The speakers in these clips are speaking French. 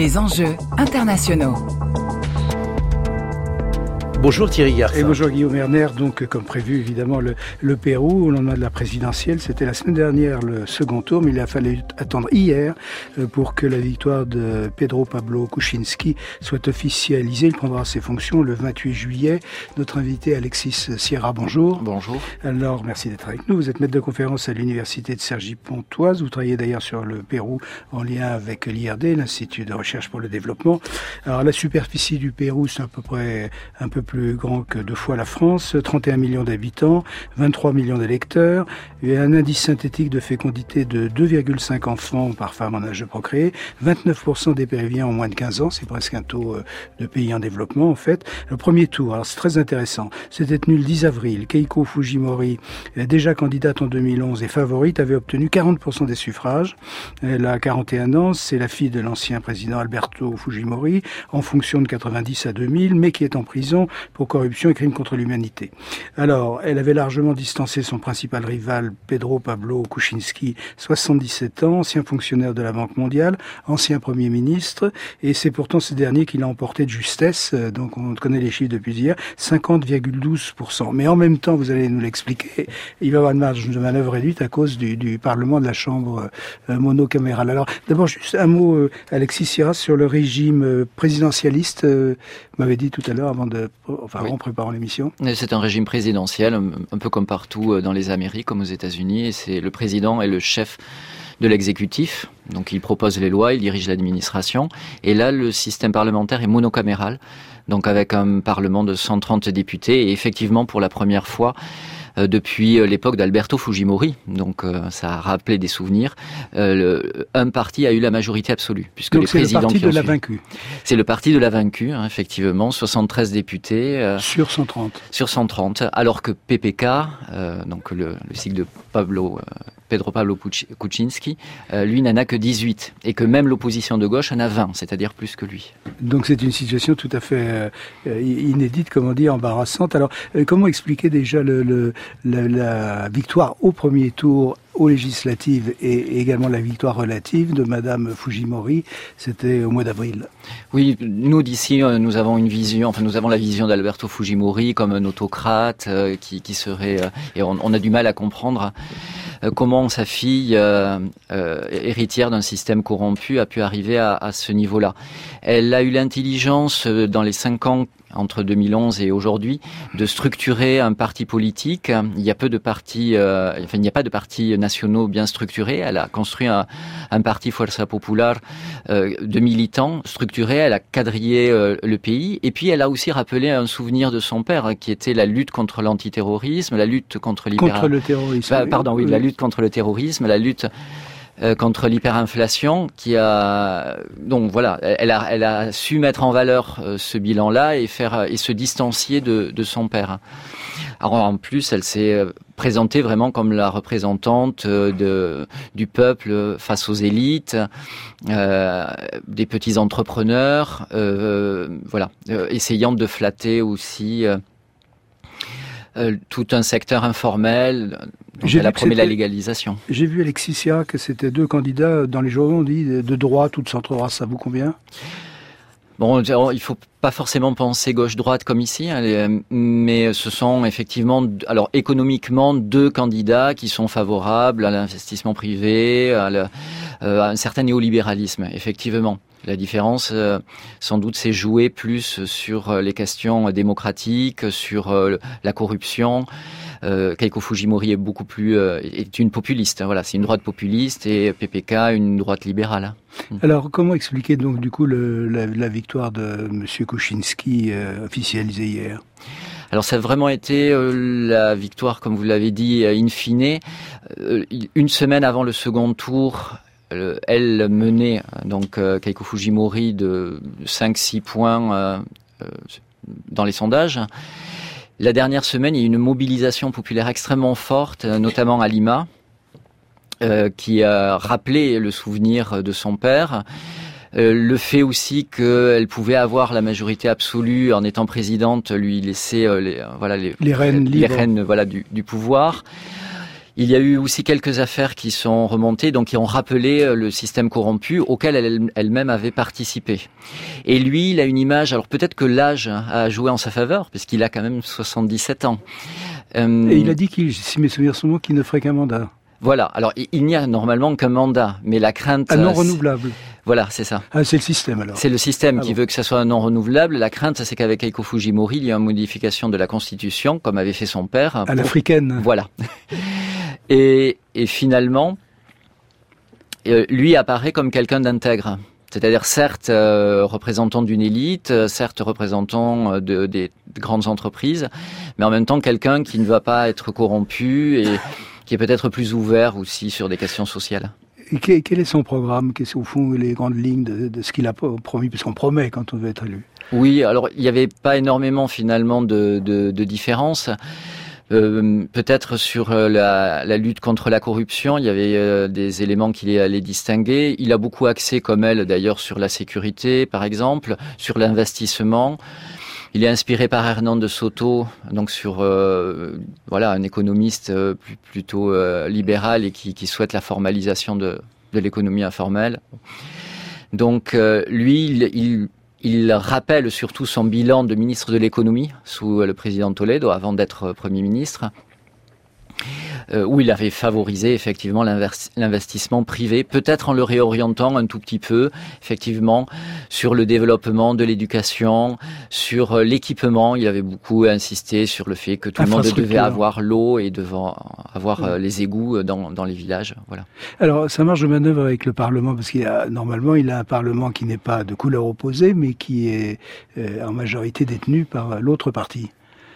Les enjeux internationaux. Bonjour Thierry Garcin. Et bonjour Guillaume Erner. Donc, comme prévu, évidemment, le Pérou, au lendemain de la présidentielle, c'était la semaine dernière le second tour, mais il a fallu attendre hier pour que la victoire de Pedro Pablo Kuczynski soit officialisée. Il prendra ses fonctions le 28 juillet. Notre invité Alexis Sierra, bonjour. Bonjour. Alors, merci d'être avec nous. Vous êtes maître de conférence à l'université de Cergy-Pontoise. Vous travaillez d'ailleurs sur le Pérou en lien avec l'IRD, l'Institut de recherche pour le développement. Alors, la superficie du Pérou, c'est à peu près un peu plus grand que 2 fois la France, 31 millions d'habitants, 23 millions d'électeurs, et un indice synthétique de fécondité de 2,5 enfants par femme en âge de procréer, 29% des Péruviens ont moins de 15 ans, c'est presque un taux de pays en développement en fait. Le premier tour, alors c'est très intéressant, c'était tenu le 10 avril, Keiko Fujimori, déjà candidate en 2011 et favorite, avait obtenu 40% des suffrages. Elle a 41 ans, c'est la fille de l'ancien président Alberto Fujimori, en fonction de 90 à 2000, mais qui est en prison pour corruption et crimes contre l'humanité. Alors, elle avait largement distancé son principal rival, Pedro Pablo Kuczynski, 77 ans, ancien fonctionnaire de la Banque mondiale, ancien Premier ministre, et c'est pourtant ce dernier qui l'a emporté de justesse, donc on connaît les chiffres depuis hier, 50,12%. Mais en même temps, vous allez nous l'expliquer, il va y avoir une marge de manœuvre réduite à cause du Parlement de la Chambre monocamérale. Alors, d'abord, juste un mot, Alexis Sierra, sur le régime présidentialiste, vous m'avez dit tout à l'heure, avant de... Oui. En préparant l'émission. C'est un régime présidentiel, un peu comme partout dans les Amériques, comme aux États-Unis, et c'est le président et le chef de l'exécutif. Donc il propose les lois, il dirige l'administration. Et là, le système parlementaire est monocaméral, donc avec un parlement de 130 députés. Et effectivement, pour la première fois, depuis l'époque d'Alberto Fujimori, donc ça a rappelé des souvenirs, un parti a eu la majorité absolue, puisque donc les présidents qui ont suivi. C'est le parti de la vaincue. C'est le parti de la vaincue, hein, effectivement, 73 députés. Sur 130. Sur 130, alors que PPK, donc le cycle de Pedro Pablo Kuczynski, lui n'en a que 18, et que même l'opposition de gauche en a 20, c'est-à-dire plus que lui. Donc c'est une situation tout à fait inédite, comme on dit, embarrassante. Alors, comment expliquer déjà la victoire au premier tour aux législatives et également la victoire relative de Madame Fujimori, c'était au mois d'avril. Oui, nous d'ici, nous avons une vision, nous avons la vision d'Alberto Fujimori comme un autocrate qui serait, et on a du mal à comprendre comment sa fille, héritière d'un système corrompu, a pu arriver à ce niveau-là. Elle a eu l'intelligence dans les 5 ans entre 2011 et aujourd'hui, de structurer un parti politique. Il y a peu de partis, il n'y a pas de partis nationaux bien structurés. Elle a construit un parti Fuerza Popular de militants structurés. Elle a quadrillé le pays. Et puis, elle a aussi rappelé un souvenir de son père, qui était la lutte contre l'antiterrorisme, la lutte contre le terrorisme. La lutte contre le terrorisme, la lutte contre l'hyperinflation, donc voilà, elle a su mettre en valeur ce bilan-là et se distancier de son père. Alors en plus, elle s'est présentée vraiment comme la représentante du peuple face aux élites, des petits entrepreneurs, essayant de flatter aussi tout un secteur informel. Donc elle a promis la légalisation. J'ai vu Alexis Sierra que c'était 2 candidats dans les journaux, on dit de droite ou de centre-droite, ça vous convient ? Bon, il faut pas forcément penser gauche-droite comme ici, mais ce sont effectivement, alors économiquement, 2 candidats qui sont favorables à l'investissement privé, à un certain néolibéralisme, effectivement. La différence, sans doute, c'est jouer plus sur les questions démocratiques, sur la corruption. Keiko Fujimori est beaucoup plus est une populiste. Voilà, c'est une droite populiste et PPK une droite libérale. Alors, comment expliquer donc du coup la victoire de Monsieur Kuczynski officialisée hier ? Alors ça a vraiment été la victoire, comme vous l'avez dit, in fine. Une semaine avant le second tour, elle menait donc Keiko Fujimori de 5-6 points dans les sondages. La dernière semaine, il y a eu une mobilisation populaire extrêmement forte, notamment à Lima, qui a rappelé le souvenir de son père. Le fait aussi qu'elle pouvait avoir la majorité absolue en étant présidente, lui laisser les rênes du pouvoir. Il y a eu aussi quelques affaires qui sont remontées, donc qui ont rappelé le système corrompu auquel elle-même avait participé. Et lui, il a une image, alors peut-être que l'âge a joué en sa faveur, puisqu'il a quand même 77 ans. Et il a dit si mes souvenirs sont bons, qu'il ne ferait qu'un mandat. Voilà, alors il n'y a normalement qu'un mandat, mais la crainte... Un non renouvelable. Voilà, c'est ça. Ah, c'est le système alors. C'est le système qui veut que ça soit un non renouvelable. La crainte, c'est qu'avec Keiko Fujimori, il y a une modification de la Constitution, comme avait fait son père. À l'africaine. Voilà. Et finalement, lui apparaît comme quelqu'un d'intègre. C'est-à-dire certes représentant d'une élite, certes représentant des grandes entreprises, mais en même temps quelqu'un qui ne va pas être corrompu et qui est peut-être plus ouvert aussi sur des questions sociales. Et quel est son programme? Quelles sont au fond les grandes lignes de ce qu'il a promis? Puisqu'on promet quand on veut être élu. Oui, alors il n'y avait pas énormément finalement de différences. Peut-être sur la lutte contre la corruption, il y avait des éléments qui les distinguaient. Il a beaucoup axé, comme elle d'ailleurs, sur la sécurité, par exemple, sur l'investissement. Il est inspiré par Hernando Soto, donc sur un économiste plutôt libéral et qui souhaite la formalisation de l'économie informelle. Donc lui, il rappelle surtout son bilan de ministre de l'économie sous le président Toledo avant d'être Premier ministre, où il avait favorisé effectivement l'investissement privé, peut-être en le réorientant un tout petit peu, effectivement, sur le développement de l'éducation, sur l'équipement. Il avait beaucoup insisté sur le fait que tout le monde devait avoir l'eau et devait avoir les égouts dans les villages. Voilà. Alors, sa marge de manœuvre avec le Parlement, parce normalement, il a un Parlement qui n'est pas de couleur opposée, mais qui est en majorité détenu par l'autre parti.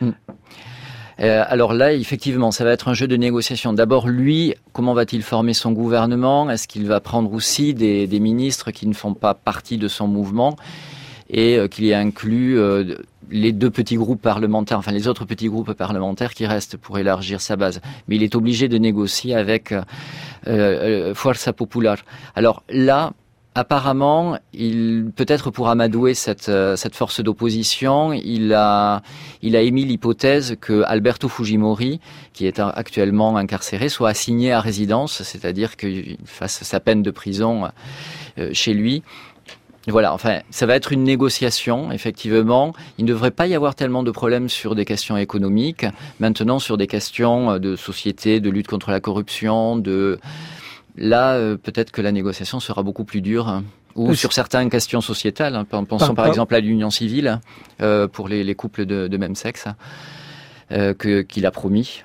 Alors là, effectivement, ça va être un jeu de négociation. D'abord, lui, comment va-t-il former son gouvernement? Est-ce qu'il va prendre aussi des ministres qui ne font pas partie de son mouvement et qu'il y inclut les deux petits groupes parlementaires, enfin les autres petits groupes parlementaires qui restent pour élargir sa base. Mais il est obligé de négocier avec Fuerza Popular. Alors là, apparemment, peut-être pour amadouer cette force d'opposition, il a émis l'hypothèse que Alberto Fujimori, qui est actuellement incarcéré, soit assigné à résidence, c'est-à-dire qu'il fasse sa peine de prison chez lui. Voilà, enfin, ça va être une négociation, effectivement. Il ne devrait pas y avoir tellement de problèmes sur des questions économiques. Maintenant, sur des questions de société, de lutte contre la corruption, Là, peut-être que la négociation sera beaucoup plus dure. Ou sur certaines questions sociétales. Pensons par exemple à l'union civile pour les couples de même sexe qu'il a promis,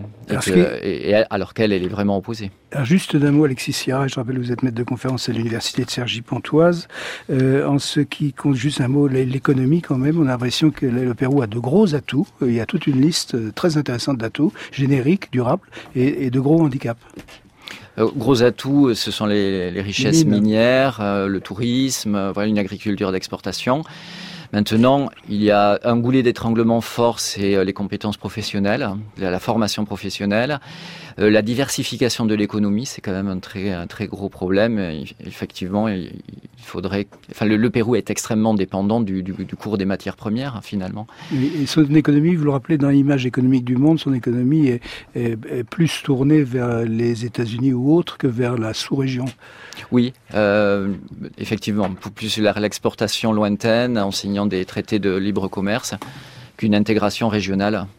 alors qu'elle est vraiment opposée. Alors juste d'un mot, Alexis Sierra, je rappelle que vous êtes maître de conférence à l'université de Cergy-Pontoise. En ce qui compte, juste un mot, l'économie quand même, on a l'impression que le Pérou a de gros atouts. Il y a toute une liste très intéressante d'atouts, génériques, durables, et de gros handicaps. Gros atouts, ce sont les richesses minières, le tourisme, une agriculture d'exportation. Maintenant, il y a un goulet d'étranglement fort, c'est les compétences professionnelles, la formation professionnelle. La diversification de l'économie, c'est quand même un très gros problème. Effectivement, il faudrait... Enfin, le Pérou est extrêmement dépendant du cours des matières premières, finalement. Et son économie, vous le rappelez, dans l'image économique du monde, son économie est plus tournée vers les États-Unis ou autres que vers la sous-région. Oui, effectivement, plus vers l'exportation lointaine, en signant des traités de libre commerce, qu'une intégration régionale.